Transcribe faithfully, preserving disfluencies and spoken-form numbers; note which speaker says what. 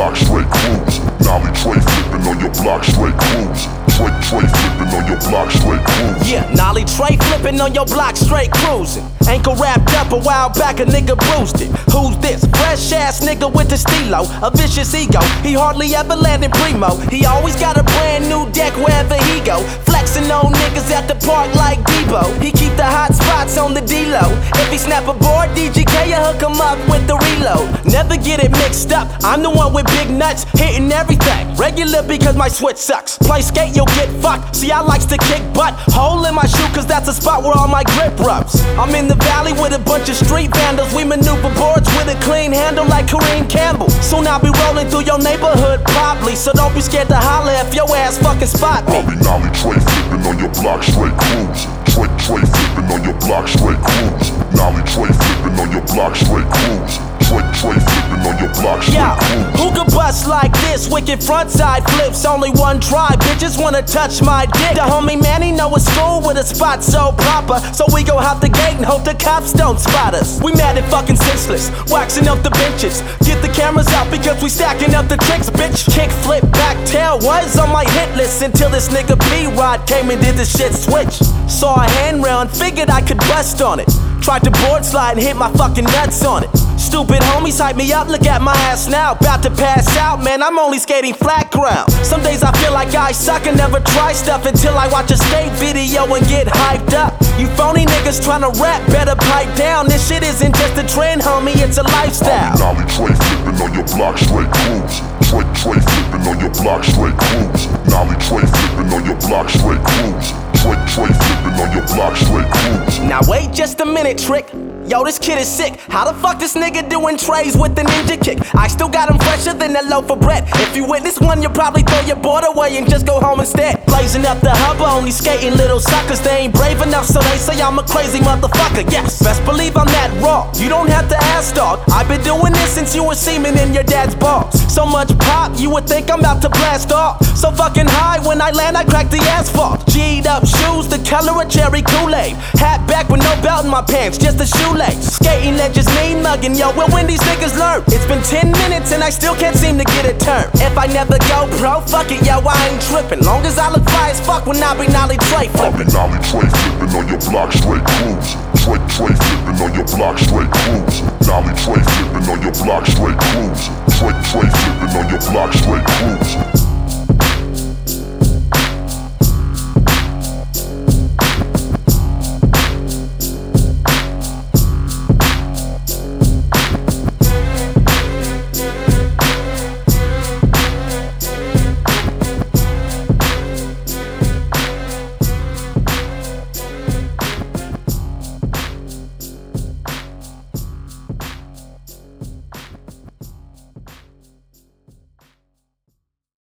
Speaker 1: block, straight cruise. Nolly tray flipping on your block, straight cruise. Tray, tray flipping on your block, straight cruise.
Speaker 2: Yeah, Nolly tray flipping on your block, straight cruising. Ankle wrapped up a while back, a nigga bruised it. Who's this? Fresh ass nigga with the stilo, a vicious ego. He hardly ever landed primo. He always got a brand new deck wherever he go. Flexing on niggas at the park like Debo. He keep the hot spots on the D-Lo. If he snap a board, D G K, you hook him up with the reload. Never get it mixed up, I'm the one with big nuts, hitting everything. Regular because my switch sucks. Play skate, you'll get fucked. See, I likes to kick butt. Hole in my shoe cause that's a spot where all my grip rubs. I'm in the valley with a bunch of street vandals. We maneuver boards with a clean handle like Kareem Campbell. Soon I'll be rolling through your neighborhood probably, so don't be scared to holler if your ass fucking spot me.
Speaker 1: I'll be nolly tray flipping on your block, straight cruise. Tray, tray flipping on your block, straight cruise. Nolly tray flipping on your block, straight cruise. Tray, tray flipping on your block, straight
Speaker 2: Yo,
Speaker 1: cruise.
Speaker 2: who could bust like this? Wicked frontside flips, only one try. Bitches wanna touch my dick. The homie Manny know a school with a spot so proper, so we go out the gate and hope the cops don't spot us. We mad and fucking senseless, waxing up the benches. Get the cameras out because we stacking up the tricks, bitch. Kick, flip, back, tail was on my hit list until this nigga P-Rod came and did the shit switch. Saw a handrail and figured I could bust on it. Tried to board slide and hit my fucking nuts on it. Stupid homies hype me up, look at my ass now. About to pass out, man, I'm only skating flat ground. Some days I feel like I suck and never try stuff until I watch a skate video and get hyped up. You phony niggas tryna rap, better pipe down. This shit isn't just a trend, homie, it's a lifestyle.
Speaker 1: I'll be nolly tray flipping on your block, straight cruise. Tray, tray flipping on your block, straight cruise. Nolly tray flipping on your block, straight cruise. Tray, tray flipping on your block, straight cruise.
Speaker 2: Now wait just a minute, trick. Yo, this kid is sick. How the fuck this nigga doing trays with the ninja kick? I still got him fresher than a loaf of bread. If you witness one, you'll probably throw your board away and just go home instead. Blazing up the hubba, only skating little suckers. They ain't brave enough, so they say I'm a crazy motherfucker. Yes, best believe I'm that raw. You don't have to ask, dog. I've been doing this since you were semen in your dad's balls. So much pop, you would think I'm about to blast off. So fucking high, when I land, I crack the asphalt. G'd up shoes, the color of cherry Kool-Aid. Hat back with no belt in my pants, just a shoelace. Skating edges mean mugging, yo, well when these niggas learn? It's been ten minutes and I still can't seem to get a turn. If I never go pro, fuck it, yo, I ain't tripping. Long as I look fly as fuck when I be nolly tray flipping.
Speaker 1: I'll be nolly tray flipping on your block, straight cruise. Tray, tray flipping on your block, straight cruise. Nolly tray flipping on your block, straight cruise. Tray, tray flipping on